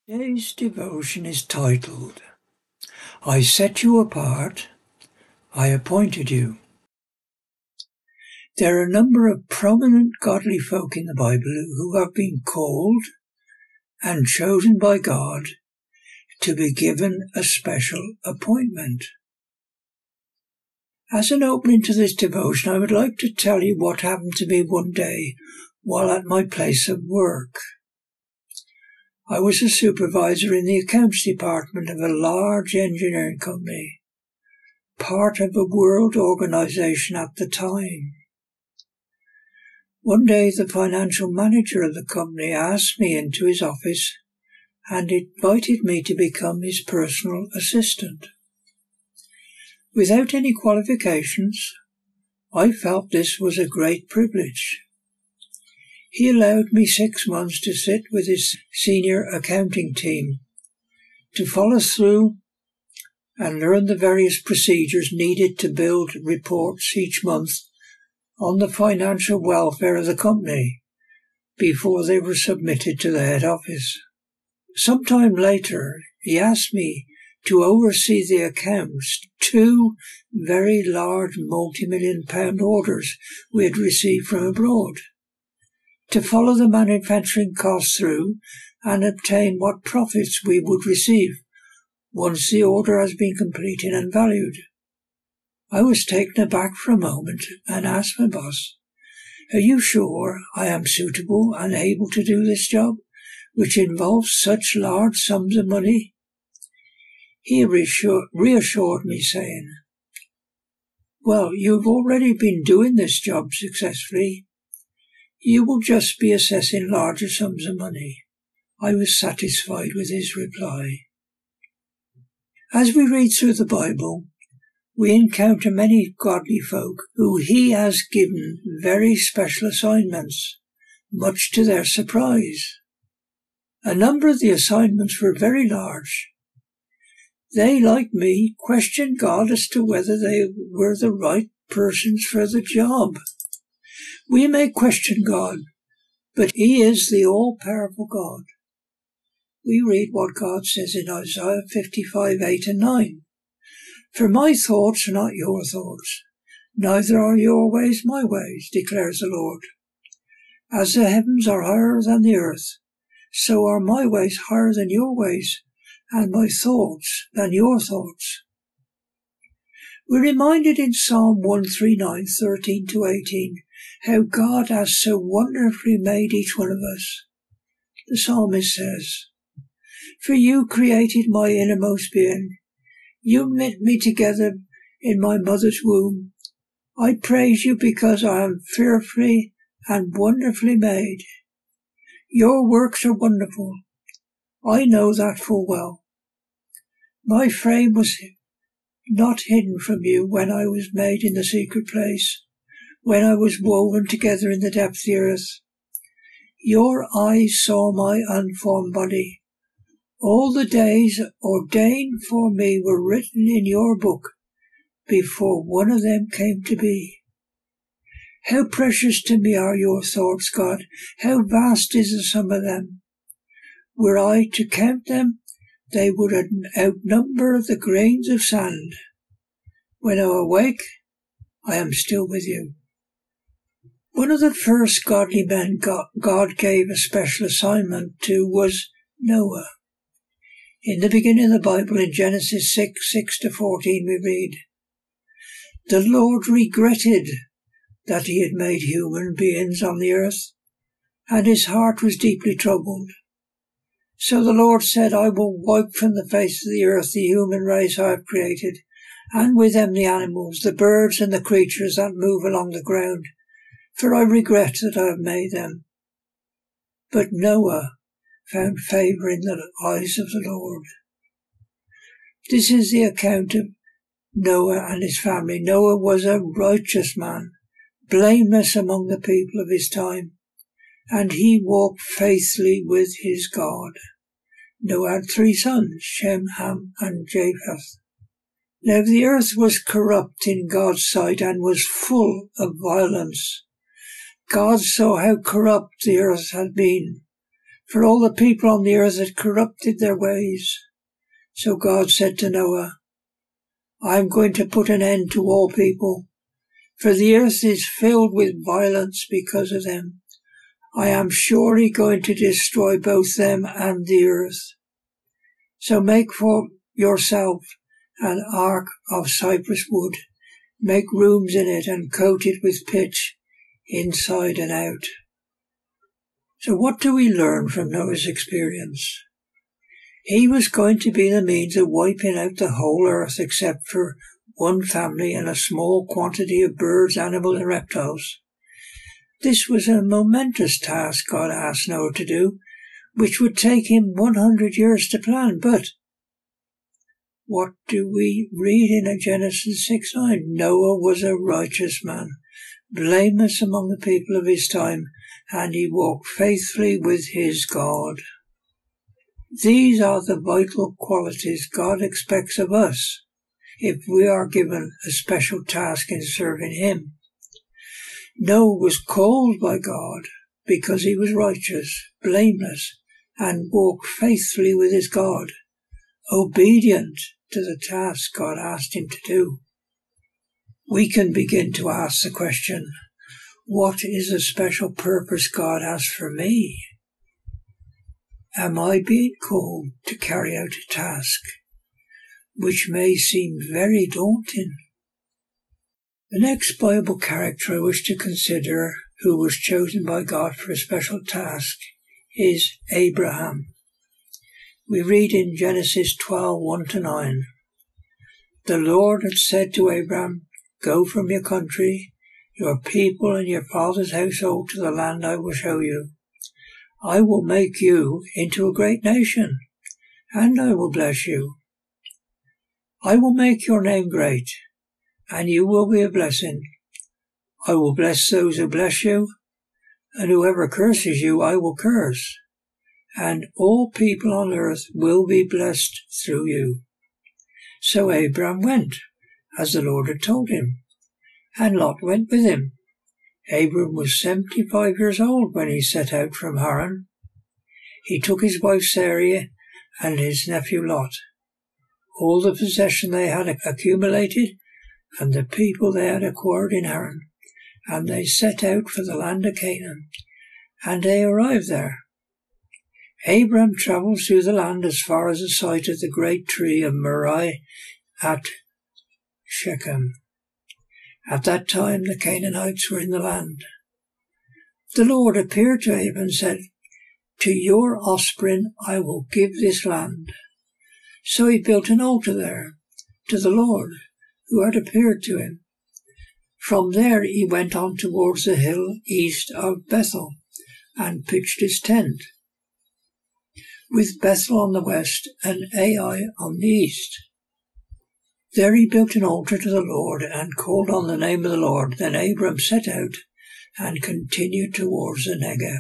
Today's devotion is titled, I Set You Apart, I Appointed You. There are a number of prominent godly folk in the Bible who have been called and chosen by God to be given a special appointment. As an opening to this devotion, I would like to tell you what happened to me one day while at my place of work. I was a supervisor in the accounts department of a large engineering company, part of a world organization at the time. One day the financial manager of the company asked me into his office and invited me to become his personal assistant. Without any qualifications, I felt this was a great privilege. He allowed me 6 months to sit with his senior accounting team, to follow through and learn the various procedures needed to build reports each month on the financial welfare of the company before they were submitted to the head office. Sometime later, he asked me to oversee the accounts, 2 very large multi-million-pound orders we had received from abroad, to follow the manufacturing costs through and obtain what profits we would receive once the order has been completed and valued. I was taken aback for a moment and asked my boss, "Are you sure I am suitable and able to do this job, which involves such large sums of money?" He reassured me, saying, "Well, you've already been doing this job successfully. You will just be assessing larger sums of money." I was satisfied with his reply. As we read through the Bible, we encounter many godly folk who he has given very special assignments, much to their surprise. A number of the assignments were very large. They, like me, questioned God as to whether they were the right persons for the job. We may question God, but he is the all-powerful God. We read what God says in Isaiah 55:8-9. "For my thoughts are not your thoughts, neither are your ways my ways, declares the Lord. As the heavens are higher than the earth, so are my ways higher than your ways, and my thoughts than your thoughts." We're reminded in Psalm 139:13-18 how God has so wonderfully made each one of us. The psalmist says, "For you created my innermost being. You knit me together in my mother's womb. I praise you because I am fearfully and wonderfully made. Your works are wonderful. I know that full well. My frame was not hidden from you when I was made in the secret place, when I was woven together in the depth of the earth. Your eyes saw my unformed body. All the days ordained for me were written in your book before one of them came to be. How precious to me are your thoughts, God. How vast is the sum of them. Were I to count them, they would outnumber the grains of sand. When I awake, I am still with you." One of the first godly men God gave a special assignment to was Noah. In the beginning of the Bible, in Genesis 6:6-14, we read, "The Lord regretted that he had made human beings on the earth, and his heart was deeply troubled. So the Lord said, I will wipe from the face of the earth the human race I have created, and with them the animals, the birds and the creatures that move along the ground, for I regret that I have made them. But Noah found favour in the eyes of the Lord." This is the account of Noah and his family. Noah was a righteous man, blameless among the people of his time, and he walked faithfully with his God. Noah had 3 sons, Shem, Ham, and Japheth. Now the earth was corrupt in God's sight and was full of violence. God saw how corrupt the earth had been, for all the people on the earth had corrupted their ways. So God said to Noah, I am going to put an end to all people, for the earth is filled with violence because of them. I am surely going to destroy both them and the earth. So make for yourself an ark of cypress wood, make rooms in it and coat it with pitch, inside and out. So what do we learn from Noah's experience? He was going to be the means of wiping out the whole earth except for one family and a small quantity of birds, animals and reptiles. This was a momentous task God asked Noah to do, which would take him 100 years to plan. But what do we read in Genesis 6:9? Noah was a righteous man, blameless among the people of his time, and he walked faithfully with his God. These are the vital qualities God expects of us if we are given a special task in serving him. Noah was called by God because he was righteous, blameless, and walked faithfully with his God, obedient to the task God asked him to do. We can begin to ask the question, what is the special purpose God has for me? Am I being called to carry out a task which may seem very daunting? The next Bible character I wish to consider who was chosen by God for a special task is Abraham. We read in Genesis 12:1-9, The Lord had said to Abraham, Go from your country, your people and your father's household to the land I will show you. I will make you into a great nation, and I will bless you. I will make your name great, and you will be a blessing. I will bless those who bless you, and whoever curses you I will curse, and all people on earth will be blessed through you. So Abraham went, as the Lord had told him, and Lot went with him. Abram was 75 years old when he set out from Haran. He took his wife Sarai and his nephew Lot, all the possession they had accumulated, and the people they had acquired in Haran, and they set out for the land of Canaan, and they arrived there. Abram travelled through the land as far as the site of the great tree of Moreh at Shechem. At that time the Canaanites were in the land. The Lord appeared to Abram and said, To your offspring I will give this land. So he built an altar there to the Lord who had appeared to him. From there he went on towards the hill east of Bethel and pitched his tent, with Bethel on the west and Ai on the east. There he built an altar to the Lord and called on the name of the Lord. Then Abram set out and continued towards the Negev.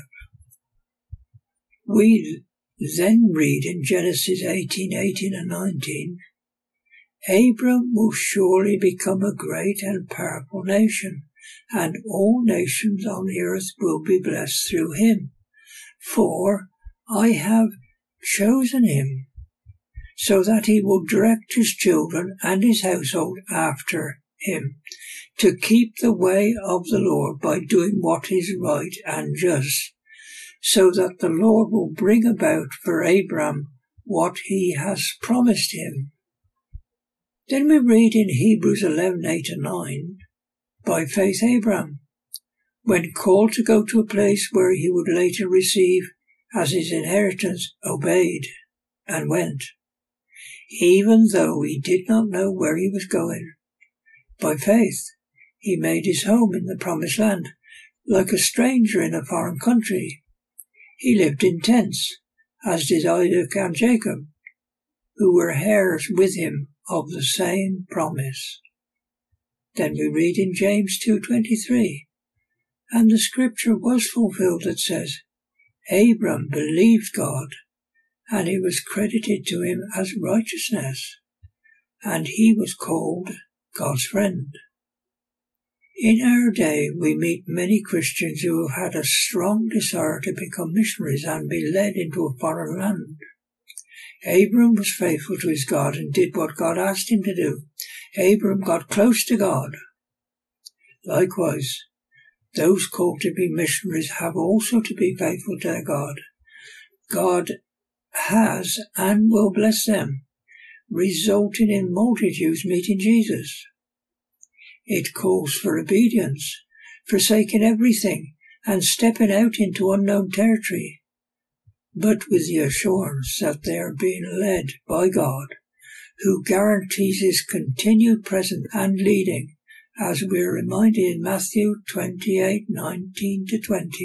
We then read in Genesis 18:18-19, Abram will surely become a great and powerful nation, and all nations on the earth will be blessed through him. For I have chosen him, so that he will direct his children and his household after him, to keep the way of the Lord by doing what is right and just, so that the Lord will bring about for Abram what he has promised him. Then we read in Hebrews 11:8-9, By faith Abram, when called to go to a place where he would later receive as his inheritance, obeyed and went, even though he did not know where he was going. By faith he made his home in the promised land, like a stranger in a foreign country. He lived in tents, as did Isaac and Jacob, who were heirs with him of the same promise. Then we read in James 2:23, And the scripture was fulfilled that says, Abram believed God, and it was credited to him as righteousness, and he was called God's friend. In our day, we meet many Christians who have had a strong desire to become missionaries and be led into a foreign land. Abram was faithful to his God and did what God asked him to do. Abram got close to God. Likewise, those called to be missionaries have also to be faithful to their God. God has and will bless them, resulting in multitudes meeting Jesus. It calls for obedience, forsaking everything and stepping out into unknown territory, but with the assurance that they are being led by God, who guarantees his continued presence and leading, as we are reminded in Matthew 28:19-20.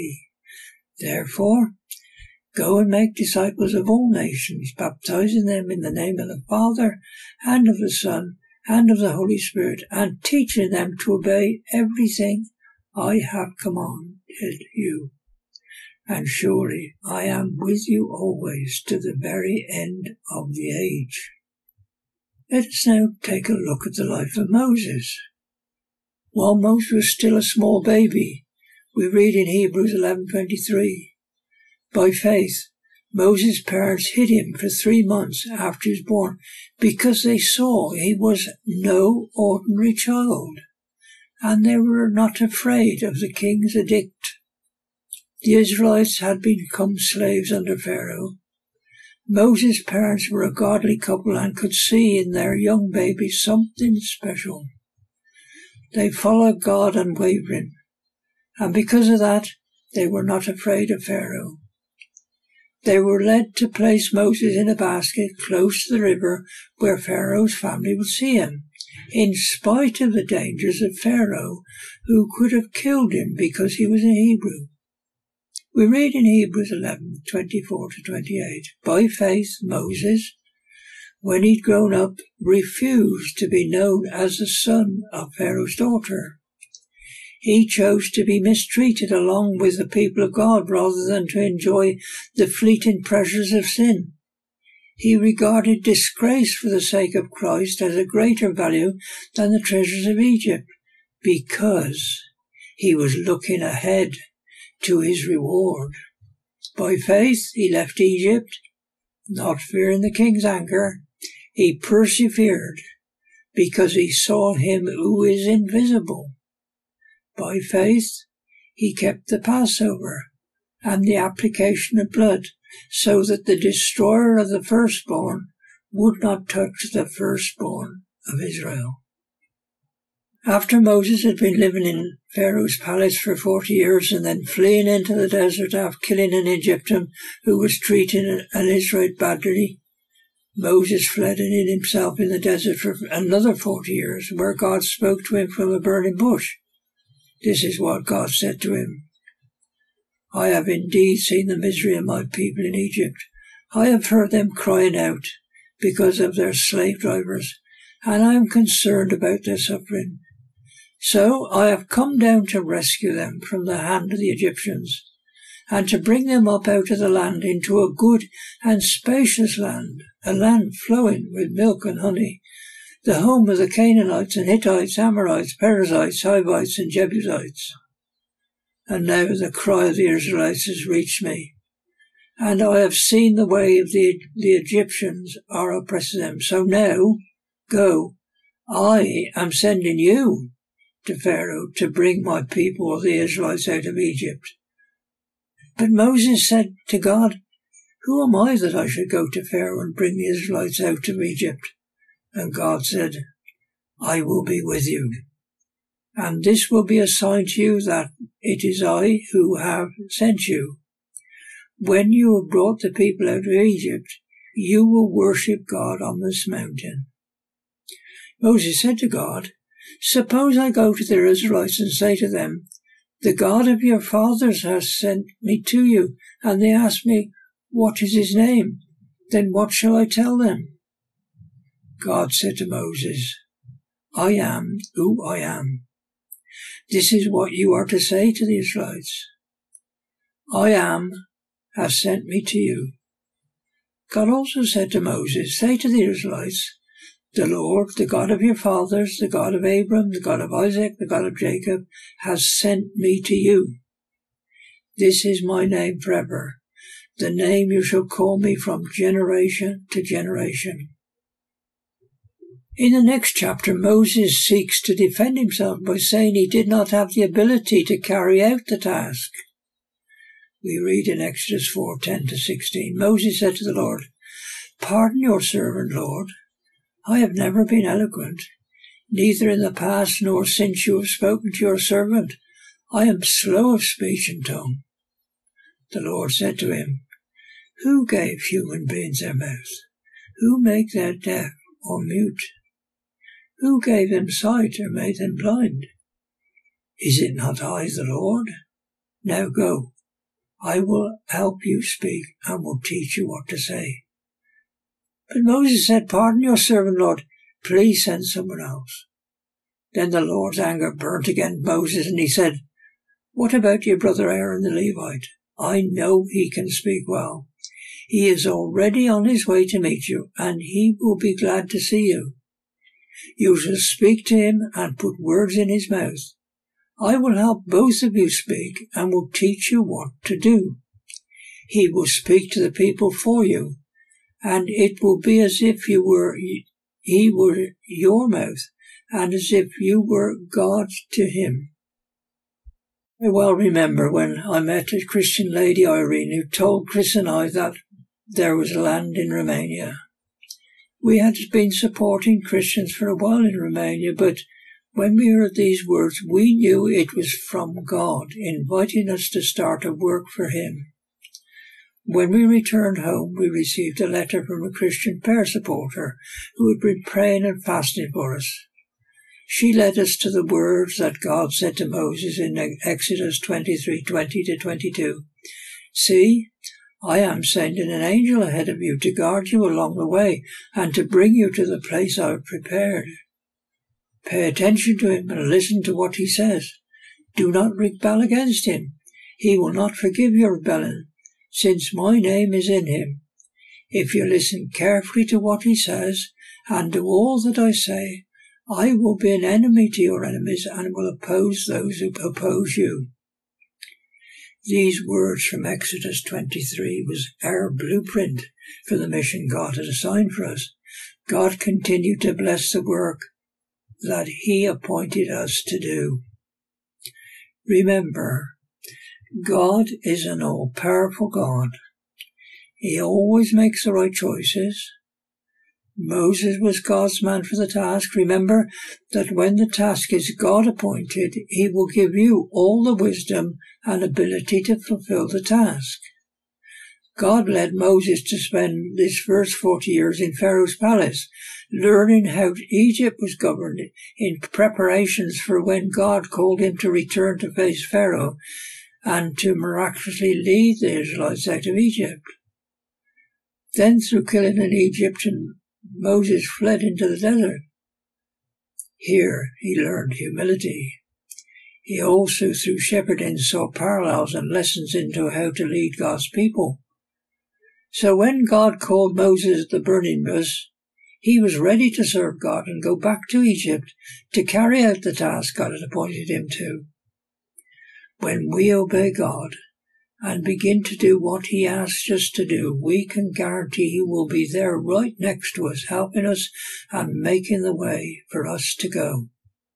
Therefore, go and make disciples of all nations, baptizing them in the name of the Father, and of the Son, and of the Holy Spirit, and teaching them to obey everything I have commanded you. And surely I am with you always to the very end of the age. Let us now take a look at the life of Moses. While Moses was still a small baby, we read in Hebrews 11:23, by faith, Moses' parents hid him for 3 months after he was born because they saw he was no ordinary child, and they were not afraid of the king's edict. The Israelites had become slaves under Pharaoh. Moses' parents were a godly couple and could see in their young baby something special. They followed God unwavering, and because of that, they were not afraid of Pharaoh. They were led to place Moses in a basket close to the river where Pharaoh's family would see him, in spite of the dangers of Pharaoh, who could have killed him because he was a Hebrew. We read in Hebrews 11:24-28, by faith Moses, when he'd grown up, refused to be known as the son of Pharaoh's daughter. He chose to be mistreated along with the people of God rather than to enjoy the fleeting pleasures of sin. He regarded disgrace for the sake of Christ as a greater value than the treasures of Egypt, because he was looking ahead to his reward. By faith he left Egypt, not fearing the king's anger. He persevered because he saw him who is invisible. By faith he kept the Passover and the application of blood, so that the destroyer of the firstborn would not touch the firstborn of Israel. After Moses had been living in Pharaoh's palace for 40 years and then fleeing into the desert after killing an Egyptian who was treating an Israelite badly, Moses fled and hid himself in the desert for another 40 years, where God spoke to him from a burning bush. This is what God said to him. I have indeed seen the misery of my people in Egypt. I have heard them crying out because of their slave drivers, and I am concerned about their suffering. So I have come down to rescue them from the hand of the Egyptians, and to bring them up out of the land into a good and spacious land, a land flowing with milk and honey, the home of the Canaanites and Hittites, Amorites, Perizzites, Hivites and Jebusites. And now the cry of the Israelites has reached me, and I have seen the way of the Egyptians are oppressing them. So now, go, I am sending you to Pharaoh to bring my people, the Israelites, out of Egypt. But Moses said to God, who am I that I should go to Pharaoh and bring the Israelites out of Egypt? And God said, I will be with you. And this will be a sign to you that it is I who have sent you. When you have brought the people out of Egypt, you will worship God on this mountain. Moses said to God, suppose I go to the Israelites and say to them, the God of your fathers has sent me to you, and they ask me, what is his name? Then what shall I tell them? God said to Moses, I am who I am. This is what you are to say to the Israelites. I am has sent me to you. God also said to Moses, say to the Israelites, The Lord, the God of your fathers, the God of Abram, the God of Isaac, the God of Jacob, has sent me to you. This is my name forever, the name you shall call me from generation to generation. In the next chapter, Moses seeks to defend himself by saying he did not have the ability to carry out the task. We read in Exodus 4:10-16, Moses said to the Lord, "Pardon your servant, Lord. I have never been eloquent, neither in the past nor since you have spoken to your servant. I am slow of speech and tongue." The Lord said to him, "Who gave human beings their mouth? Who made them deaf or mute? Who gave them sight or made them blind? Is it not I, the Lord? Now go. I will help you speak and will teach you what to say." But Moses said, "Pardon your servant, Lord. Please send someone else." Then the Lord's anger burnt against Moses, and he said, "What about your brother Aaron the Levite? I know he can speak well. He is already on his way to meet you, and he will be glad to see you. You shall speak to him and put words in his mouth. I will help both of you speak and will teach you what to do. He will speak to the people for you, and it will be as if he were your mouth, and as if you were God to him." I well remember when I met a Christian lady, Irene, who told Chris and I that there was land in Romania. We had been supporting Christians for a while in Romania, but when we heard these words, we knew it was from God, inviting us to start a work for him. When we returned home, we received a letter from a Christian prayer supporter who had been praying and fasting for us. She led us to the words that God said to Moses in Exodus 23:20-22. "See, I am sending an angel ahead of you to guard you along the way and to bring you to the place I have prepared. Pay attention to him and listen to what he says. Do not rebel against him. He will not forgive your rebellion, since my name is in him. If you listen carefully to what he says and do all that I say, I will be an enemy to your enemies and will oppose those who oppose you." These words from Exodus 23 was our blueprint for the mission God had assigned for us. God continued to bless the work that he appointed us to do. Remember, God is an all-powerful God. He always makes the right choices. Moses was God's man for the task. Remember that when the task is God-appointed, he will give you all the wisdom and ability to fulfill the task. God led Moses to spend his first 40 years in Pharaoh's palace, learning how Egypt was governed in preparations for when God called him to return to face Pharaoh and to miraculously lead the Israelites out of Egypt. Then through killing an Egyptian, Moses fled into the desert. Here he learned humility. He also, through shepherding, saw parallels and lessons into how to lead God's people. So when God called Moses at the burning bush, he was ready to serve God and go back to Egypt to carry out the task God had appointed him to. When we obey God and begin to do what he asks us to do, we can guarantee he will be there right next to us, helping us and making the way for us to go.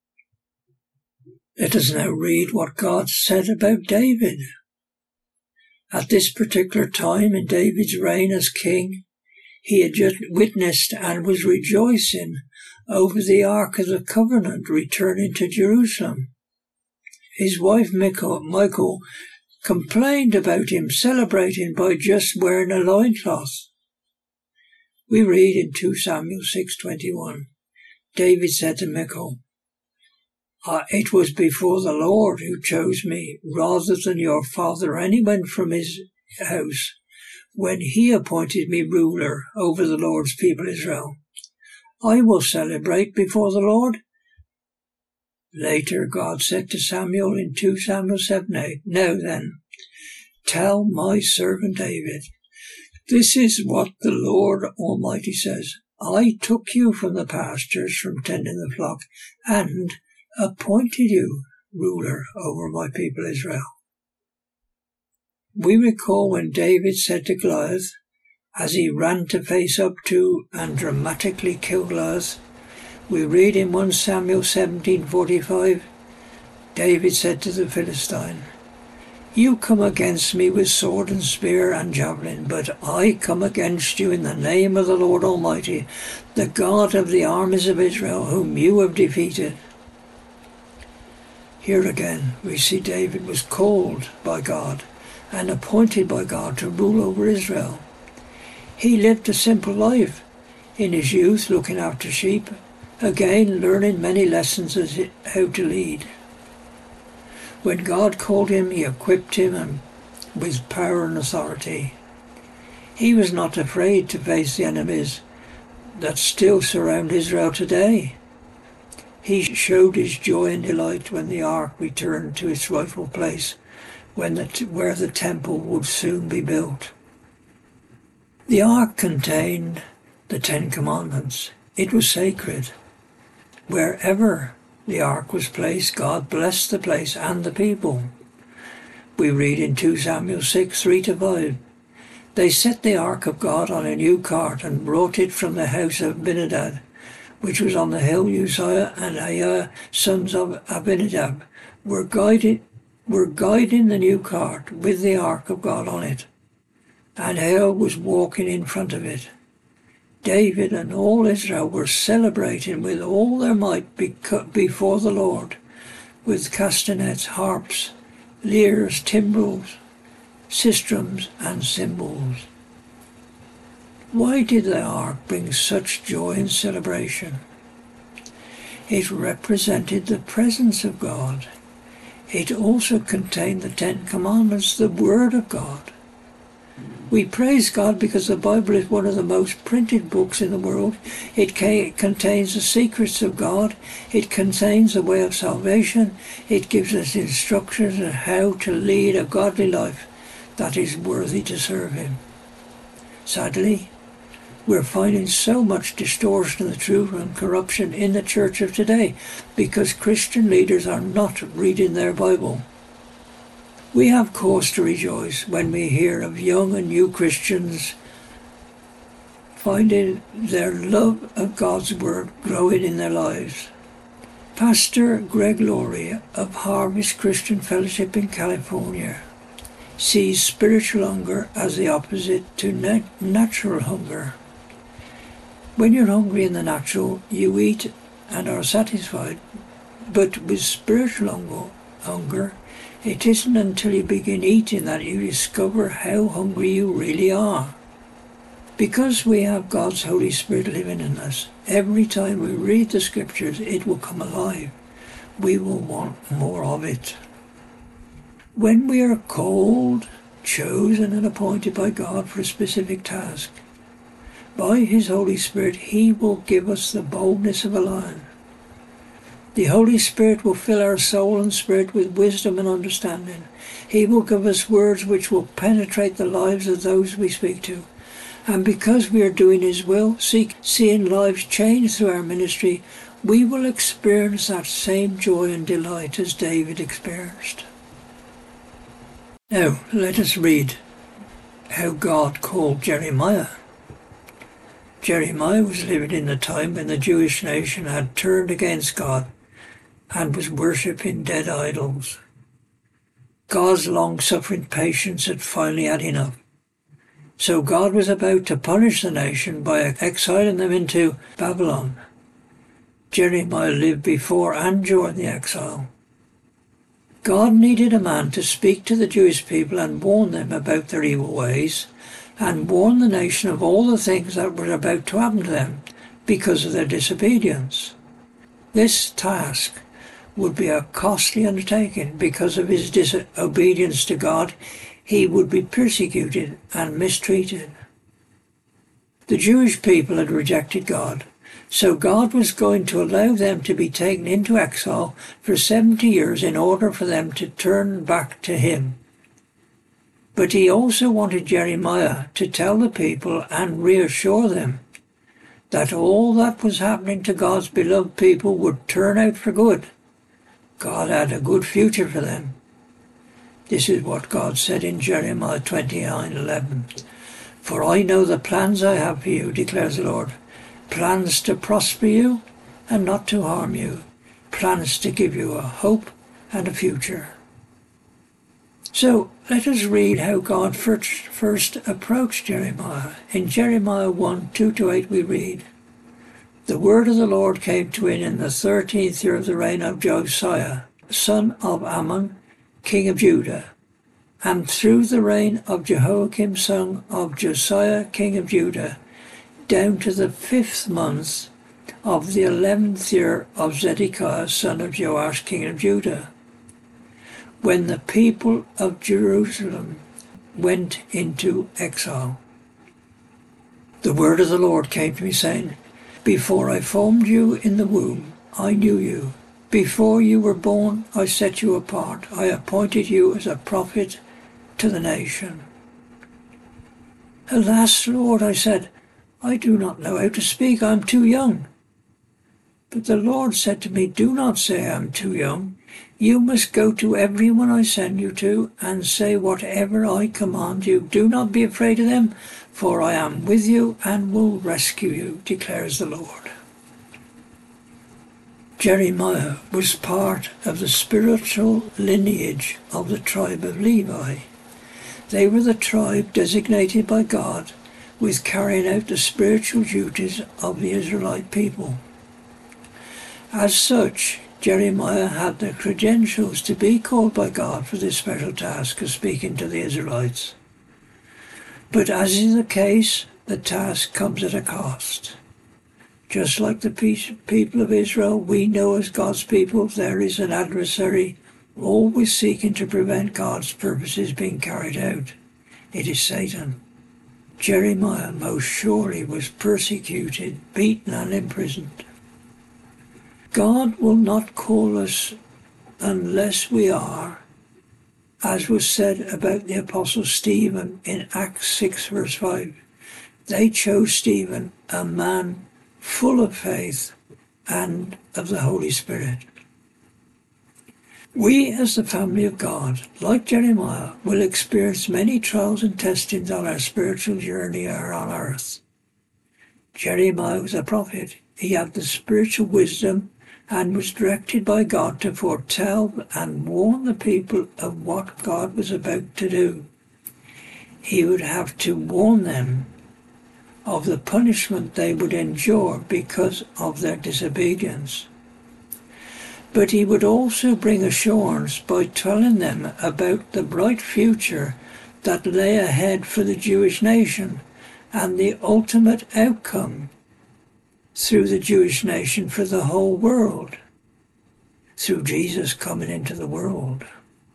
Let us now read what God said about David. At this particular time in David's reign as king, he had just witnessed and was rejoicing over the Ark of the Covenant returning to Jerusalem. His wife Michal complained about him celebrating by just wearing a loincloth. We read in 2 Samuel 6:21, David said to Michal, "It was before the Lord who chose me rather than your father or anyone from his house when he appointed me ruler over the Lord's people Israel. I will celebrate before the Lord." Later God said to Samuel in 2 Samuel 7:8, "Now then, tell my servant David, this is what the Lord Almighty says. I took you from the pastures, from tending the flock, and appointed you ruler over my people Israel. We recall when David said to Goliath, as he ran to face up to and dramatically kill Goliath, we read in 1 Samuel 17:45, David said to the Philistine, you come against me with sword and spear and javelin, but I come against you in the name of the Lord Almighty, the God of the armies of Israel, whom you have defeated. Here again we see David was called by God and appointed by God to rule over Israel. He lived a simple life in his youth, looking after sheep, again learning many lessons as how to lead. When God called him, he equipped him with power and authority. He was not afraid to face the enemies that still surround Israel today. He showed his joy and delight when the ark returned to its rightful place, where the temple would soon be built. The ark contained the 10 Commandments. It was sacred. Wherever the ark was placed, God blessed the place and the people. We read in 2 Samuel 6:3-5. They set the ark of God on a new cart and brought it from the house of Abinadab, which was on the hill. Uzziah and Aiah, sons of Abinadab, were guiding the new cart with the ark of God on it, and Aiah was walking in front of it. David and all Israel were celebrating with all their might before the Lord, with castanets, harps, lyres, timbrels, sistrums, and cymbals. Why did the ark bring such joy and celebration? It represented the presence of God. It also contained the 10 Commandments, the Word of God. We praise God because the Bible is one of the most printed books in the world. It contains the secrets of God. It contains the way of salvation. It gives us instructions on how to lead a godly life that is worthy to serve Him. Sadly, we're finding so much distortion of the truth and corruption in the church of today because Christian leaders are not reading their Bible. We have cause to rejoice when we hear of young and new Christians finding their love of God's Word growing in their lives. Pastor Greg Laurie of Harvest Christian Fellowship in California sees spiritual hunger as the opposite to natural hunger. When you're hungry in the natural, you eat and are satisfied, but with spiritual hunger, it isn't until you begin eating that you discover how hungry you really are. Because we have God's Holy Spirit living in us, every time we read the Scriptures, it will come alive. We will want more of it. When we are called, chosen and appointed by God for a specific task, by His Holy Spirit, He will give us the boldness of a lion. The Holy Spirit will fill our soul and spirit with wisdom and understanding. He will give us words which will penetrate the lives of those we speak to. And because we are doing His will, seeing lives change through our ministry, we will experience that same joy and delight as David experienced. Now, let us read how God called Jeremiah. Jeremiah was living in the time when the Jewish nation had turned against God and was worshipping dead idols. God's long-suffering patience had finally had enough. So God was about to punish the nation by exiling them into Babylon. Jeremiah lived before and during the exile. God needed a man to speak to the Jewish people and warn them about their evil ways, and warn the nation of all the things that were about to happen to them because of their disobedience. This task would be a costly undertaking. Because of his disobedience to God, he would be persecuted and mistreated. The Jewish people had rejected God, so God was going to allow them to be taken into exile for 70 years in order for them to turn back to Him. But He also wanted Jeremiah to tell the people and reassure them that all that was happening to God's beloved people would turn out for good. God had a good future for them. This is what God said in Jeremiah 29:11. For I know the plans I have for you, declares the Lord. Plans to prosper you and not to harm you. Plans to give you a hope and a future. So let us read how God first approached Jeremiah. In Jeremiah 1:2-8 we read, The word of the Lord came to him in the 13th year of the reign of Josiah, son of Ammon, king of Judah, and through the reign of Jehoiakim, son of Josiah, king of Judah, down to the 5th month of the 11th year of Zedekiah, son of Joash, king of Judah, when the people of Jerusalem went into exile. The word of the Lord came to me, saying, Before I formed you in the womb, I knew you. Before you were born, I set you apart. I appointed you as a prophet to the nation. Alas, Lord, I said, I do not know how to speak. I am too young. But the Lord said to me, Do not say I am too young. You must go to everyone I send you to and say whatever I command you. Do not be afraid of them, for I am with you and will rescue you, declares the Lord. Jeremiah was part of the spiritual lineage of the tribe of Levi. They were the tribe designated by God with carrying out the spiritual duties of the Israelite people. As such, Jeremiah had the credentials to be called by God for this special task of speaking to the Israelites. But as is the case, the task comes at a cost. Just like the people of Israel, we know as God's people there is an adversary always seeking to prevent God's purposes being carried out. It is Satan. Jeremiah most surely was persecuted, beaten and imprisoned. God will not call us unless we are, as was said about the Apostle Stephen in Acts 6 verse 5. They chose Stephen, a man full of faith and of the Holy Spirit. We as the family of God, like Jeremiah, will experience many trials and testings on our spiritual journey here on earth. Jeremiah was a prophet. He had the spiritual wisdom and was directed by God to foretell and warn the people of what God was about to do. He would have to warn them of the punishment they would endure because of their disobedience. But he would also bring assurance by telling them about the bright future that lay ahead for the Jewish nation and the ultimate outcome through the Jewish nation for the whole world, through Jesus coming into the world.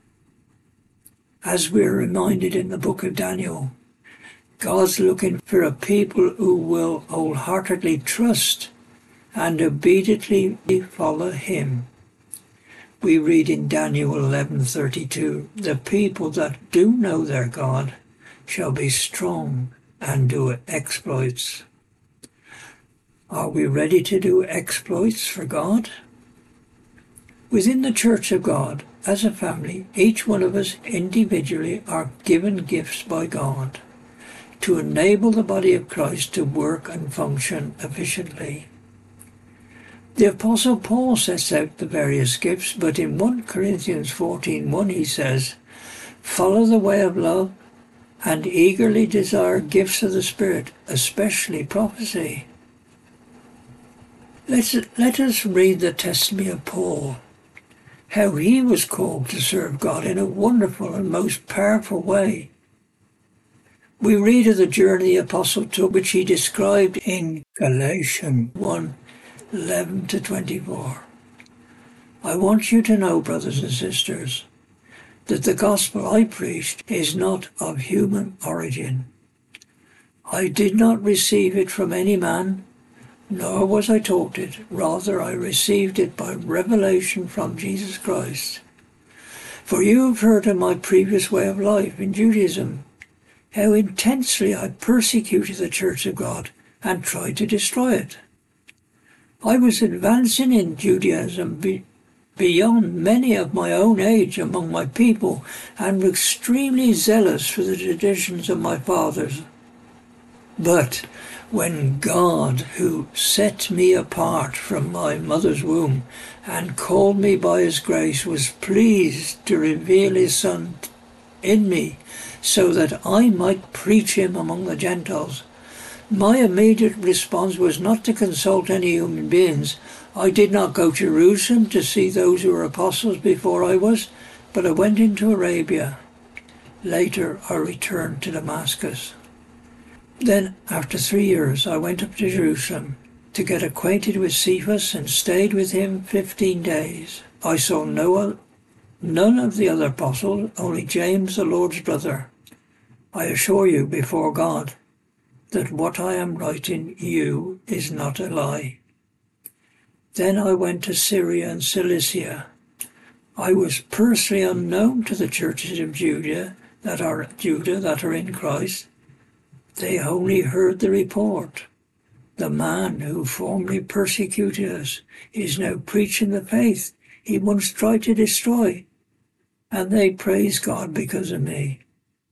As we're reminded in the book of Daniel, God's looking for a people who will wholeheartedly trust and obediently follow him. We read in Daniel 11:32, the people that do know their God shall be strong and do exploits. Are we ready to do exploits for God? Within the Church of God, as a family, each one of us individually are given gifts by God to enable the body of Christ to work and function efficiently. The Apostle Paul sets out the various gifts, but in 1 Corinthians 14:1 he says, Follow the way of love and eagerly desire gifts of the Spirit, especially prophecy. Let us read the testimony of Paul, how he was called to serve God in a wonderful and most powerful way. We read of the journey the apostle took, which he described in Galatians 1:11-24. I want you to know, brothers and sisters, that the gospel I preached is not of human origin. I did not receive it from any man, nor was I taught it. Rather, I received it by revelation from Jesus Christ. For you have heard of my previous way of life in Judaism, how intensely I persecuted the Church of God and tried to destroy it. I was advancing in Judaism beyond many of my own age among my people, and were extremely zealous for the traditions of my fathers. But when God, who set me apart from my mother's womb and called me by his grace, was pleased to reveal his Son in me so that I might preach him among the Gentiles, my immediate response was not to consult any human beings. I did not go to Jerusalem to see those who were apostles before I was, but I went into Arabia. Later I returned to Damascus. Then, after 3 years, I went up to Jerusalem to get acquainted with Cephas and stayed with him 15 days. I saw none of the other apostles, only James, the Lord's brother. I assure you before God that what I am writing you is not a lie. Then I went to Syria and Cilicia. I was personally unknown to the churches of Judah that are in Christ. They only heard the report. The man who formerly persecuted us is now preaching the faith he once tried to destroy, and they praise God because of me.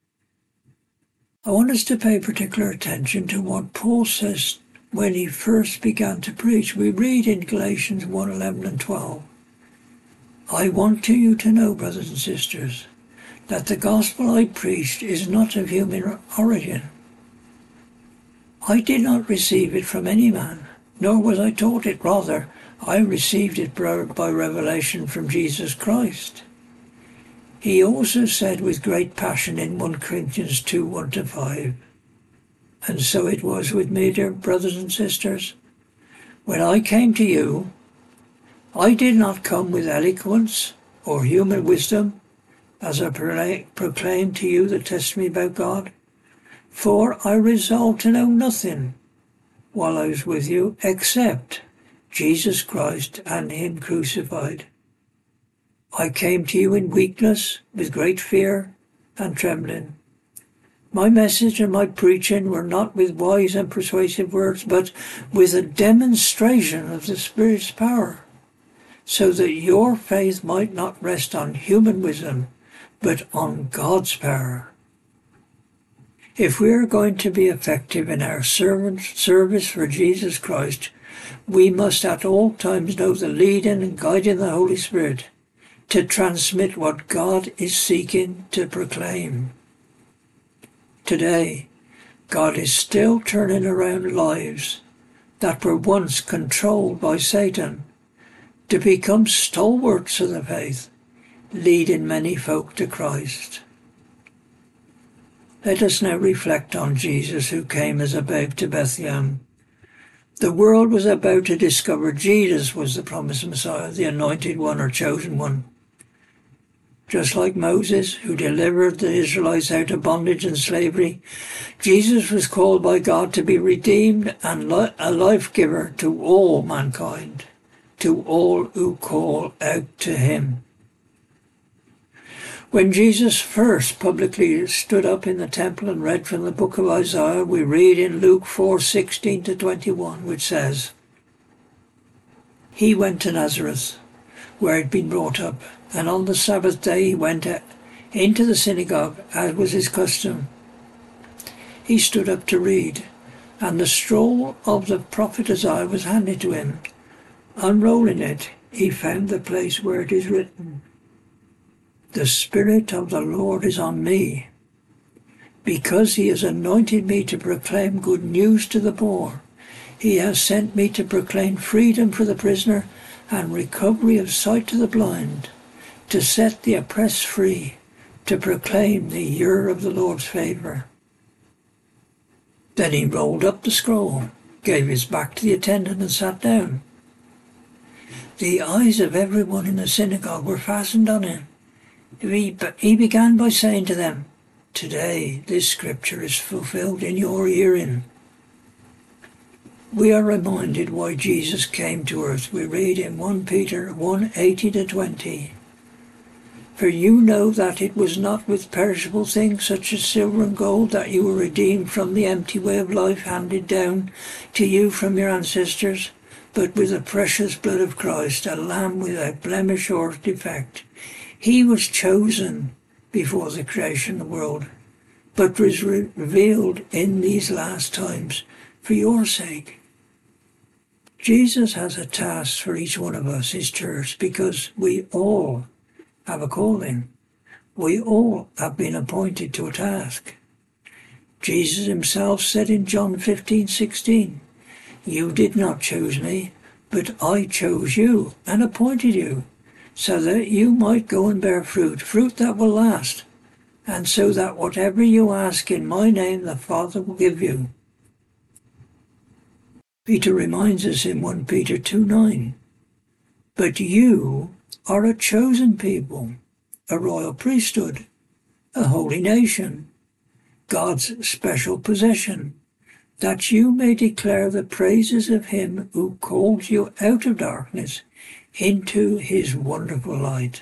I want us to pay particular attention to what Paul says when he first began to preach. We read in Galatians 1:11 and 12, I want you to know, brothers and sisters, that the gospel I preached is not of human origin. I did not receive it from any man, nor was I taught it. Rather, I received it by revelation from Jesus Christ. He also said with great passion in 1 Corinthians 2:1-5, and so it was with me, dear brothers and sisters. When I came to you, I did not come with eloquence or human wisdom, as I proclaimed to you the testimony about God. For I resolved to know nothing while I was with you except Jesus Christ and him crucified. I came to you in weakness, with great fear and trembling. My message and my preaching were not with wise and persuasive words, but with a demonstration of the Spirit's power, so that your faith might not rest on human wisdom, but on God's power. If we are going to be effective in our service for Jesus Christ, we must at all times know the leading and guiding of the Holy Spirit to transmit what God is seeking to proclaim. Today, God is still turning around lives that were once controlled by Satan to become stalwarts of the faith, leading many folk to Christ. Let us now reflect on Jesus, who came as a babe to Bethlehem. The world was about to discover Jesus was the promised Messiah, the anointed one or chosen one. Just like Moses, who delivered the Israelites out of bondage and slavery, Jesus was called by God to be redeemed and a life giver to all mankind, to all who call out to him. When Jesus first publicly stood up in the temple and read from the book of Isaiah, we read in Luke 4:16-21, which says, He went to Nazareth, where he had been brought up, and on the Sabbath day he went into the synagogue, as was his custom. He stood up to read, and the scroll of the prophet Isaiah was handed to him. Unrolling it, he found the place where it is written, The Spirit of the Lord is on me, because he has anointed me to proclaim good news to the poor. He has sent me to proclaim freedom for the prisoner and recovery of sight to the blind, to set the oppressed free, to proclaim the year of the Lord's favour. Then he rolled up the scroll, gave his back to the attendant and sat down. The eyes of everyone in the synagogue were fastened on him. He began by saying to them, Today this scripture is fulfilled in your hearing. We are reminded why Jesus came to earth. We read in 1 Peter 1:18-20. For you know that it was not with perishable things such as silver and gold that you were redeemed from the empty way of life handed down to you from your ancestors, but with the precious blood of Christ, a lamb without blemish or defect. He was chosen before the creation of the world, but was revealed in these last times for your sake. Jesus has a task for each one of us, his church, because we all have a calling. We all have been appointed to a task. Jesus himself said in John 15:16, "You did not choose me, but I chose you and appointed you, so that you might go and bear fruit, fruit that will last, and so that whatever you ask in my name the Father will give you." Peter reminds us in 1 Peter 2:9, "But you are a chosen people, a royal priesthood, a holy nation, God's special possession, that you may declare the praises of him who called you out of darkness into his wonderful light."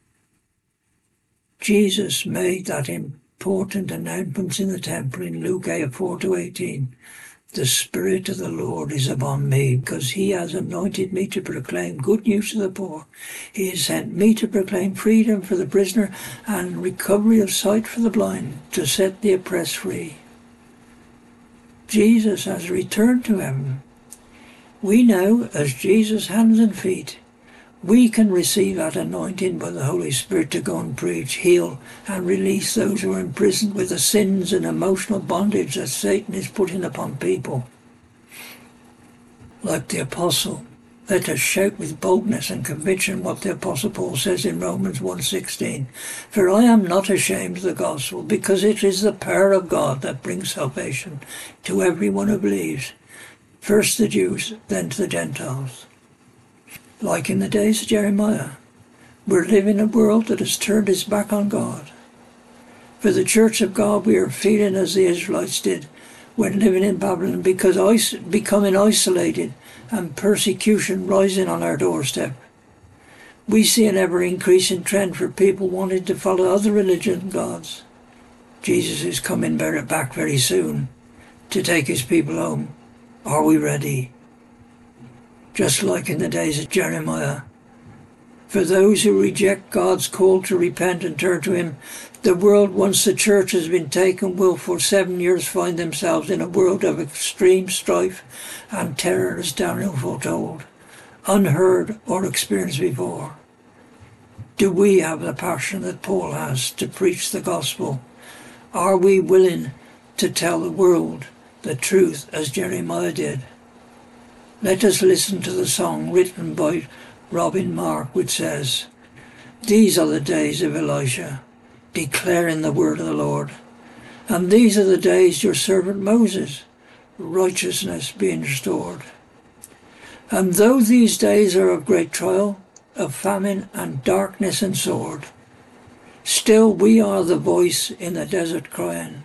Jesus made that important announcement in the temple in Luke 4:18. "The Spirit of the Lord is upon me, because he has anointed me to proclaim good news to the poor. He has sent me to proclaim freedom for the prisoner and recovery of sight for the blind, to set the oppressed free." Jesus has returned to heaven. We know, as Jesus' hands and feet, we can receive that anointing by the Holy Spirit to go and preach, heal, and release those who are imprisoned with the sins and emotional bondage that Satan is putting upon people. Like the Apostle, let us shout with boldness and conviction what the Apostle Paul says in Romans 1:16. "For I am not ashamed of the gospel, because it is the power of God that brings salvation to everyone who believes, first the Jews, then to the Gentiles." Like in the days of Jeremiah, we're living in a world that has turned its back on God. For the church of God, we are feeling as the Israelites did when living in Babylon, because becoming isolated and persecution rising on our doorstep. We see an ever-increasing trend for people wanting to follow other religion gods. Jesus is coming back very soon to take his people home. Are we ready? Just like in the days of Jeremiah. For those who reject God's call to repent and turn to him, the world, once the church has been taken, will for 7 years find themselves in a world of extreme strife and terror, as Daniel foretold, unheard or experienced before. Do we have the passion that Paul has to preach the gospel? Are we willing to tell the world the truth as Jeremiah did? Let us listen to the song written by Robin Mark, which says, "These are the days of Elisha, declaring the word of the Lord. And these are the days your servant Moses, righteousness being restored. And though these days are of great trial, of famine and darkness and sword, still we are the voice in the desert crying,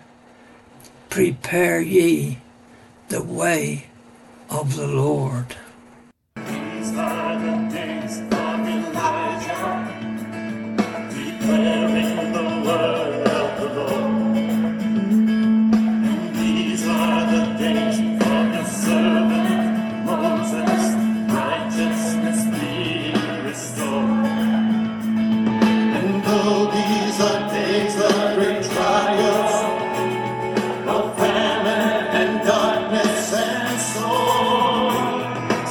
prepare ye the way of the Lord." These are the days of Elijah, declaring the word of the Lord. And these are the days of your servant Moses, righteousness be restored. And though these are days of great trials, of famine and darkness and sorrow,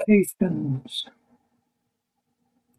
Patience.